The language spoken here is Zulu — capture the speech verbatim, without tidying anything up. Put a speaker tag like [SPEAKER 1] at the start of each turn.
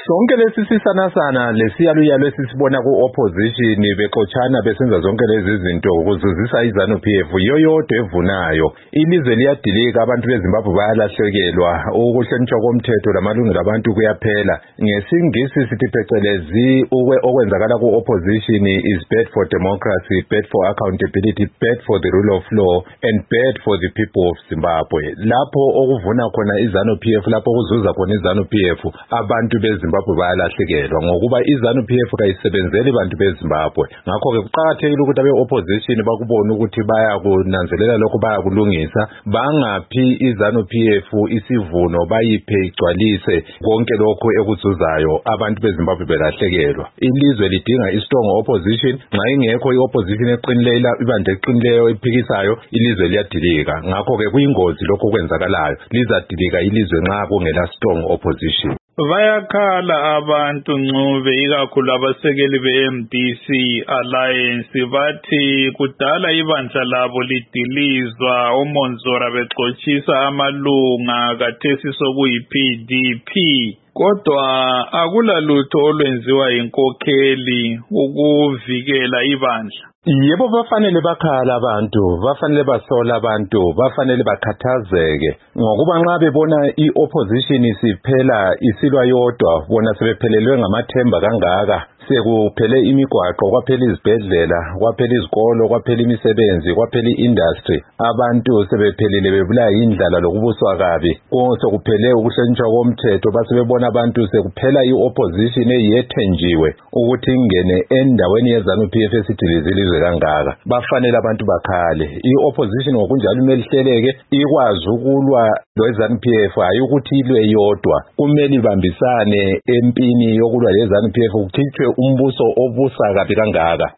[SPEAKER 1] Sonke lesi sisanasana lesiyaluyalo esisibona ku-opposition bexotshana besenza zonke lezi zinto ukuzuzisa iZanu-P F yoyodwa evunayo. Ilizwe liyadilika, abantu beZimbabwe bayalahlekelwa, ukuhlonitshwa komthetho lamalungelo abantu kuyaphela. NgesiNgisi sithi phecelezi okwenzakala ku-opposition is bad for democracy, bad for accountability, bad for the rule of law and bad for the people of Zimbabwe. Lapho okuvuna khona iZanu-P F, lapho kuzuza khona iZanu-P F, abantu beZimbabwe bayalahlekelwa ngokuba iZanu-P F kayisebenzeli bantu beZimbabwe. Ngakho ke kuqakathekile ukuthi abe-opposition bakubona ukuthi bayakunanzelela lokho, bayakulungisa, bangaphi iZanu-P F isivuno bayiphe igcwalise konke lokho ekuzuzayo, abantu beZimbabwe belahlekelwa. Ilizwe lidinga i-strong opposition. Nxa ingekho i-opposition eqinileyo, ibandla eqinileyo ephikisayo, ilizwe liyadilika. Ngakho ke kuyingozi lokho kwenzakalayo, lizadilika ilizwe nxa kungela strong opposition.
[SPEAKER 2] Bayakhala abantu Ncube, ikakhulu abasekeli be-M D C Alliance, bathi kudala ibandla labo lidilizwa, uMonzora bexotshisa amalunga kathesi sokuyi-P D P. Kodwa akulalutho olwenziwa inkokheli ukuvikela ibandla.
[SPEAKER 1] Yebo, bafanele bakhala abantu, bafanele basola abantu, bafanele bakhathazeke ngokuba nxa bebona i-opposition isiphela isilwa yodwa, bona sebephelelwe ngamathemba kangaka, sekuphele imigwaqo, kwaphela izibhedlela, kwaphela izikolo, kwaphela imisebenzi, kwaphela i-industry, abantu sebephelile bebulawa indlala lokubuswa kabi, sekuphele ukuhlonitshwa komthetho, basebebona abantu sekuphela i-opposition eyethenjiwe ukuthi ingene endaweni yeZanu-P F esidilizile izwe kangaka. Bafanele abantu bakhale. I-opposition ngokunjalo kumele ihleleke, ikwazi ukulwa leZanu-P F, hayi ukuthi ilwe yodwa. Kumele ibambisane empini yokulwa leZanu-P F, kukhitshwe umbuso obusa kabi kangaka.